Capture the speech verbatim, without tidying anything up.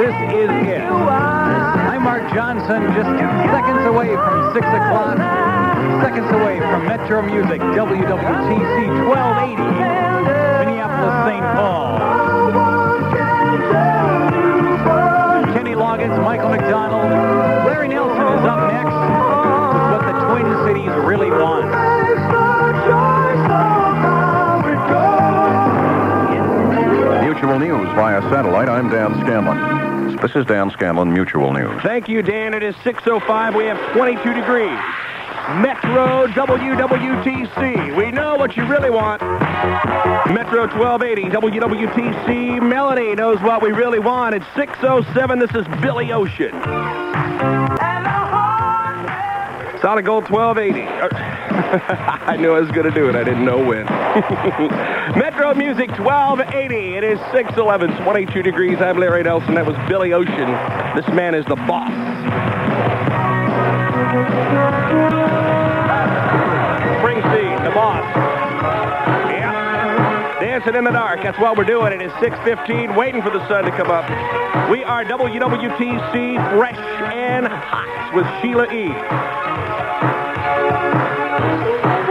This is it. I'm Mark Johnson, just seconds away from six o'clock. Seconds away from Metro Music, W W T C twelve eighty, Minneapolis, Saint Paul. Kenny Loggins, Michael McDonald, Larry Nelson is up next with what the Twin Cities really want. Mutual News via satellite. I'm Dan Scanlon. This is Dan Scanlon, Mutual News. Thank you, Dan. It is six oh five. We have twenty-two degrees. Metro W W T C. We know what you really want. Metro twelve eighty W W T C. Melanie knows what we really want. It's six oh seven. This is Billy Ocean. Solid Gold twelve eighty. I knew I was going to do it. I didn't know when. Metro Music twelve eighty. It is six eleven, twenty-two degrees. I'm Larry Nelson. That was Billy Ocean. This man is the boss. Springsteen, the boss. Yeah. Dancing in the dark. That's what we're doing. It is six fifteen, waiting for the sun to come up. We are W W T C Fresh and Hot with Sheila E.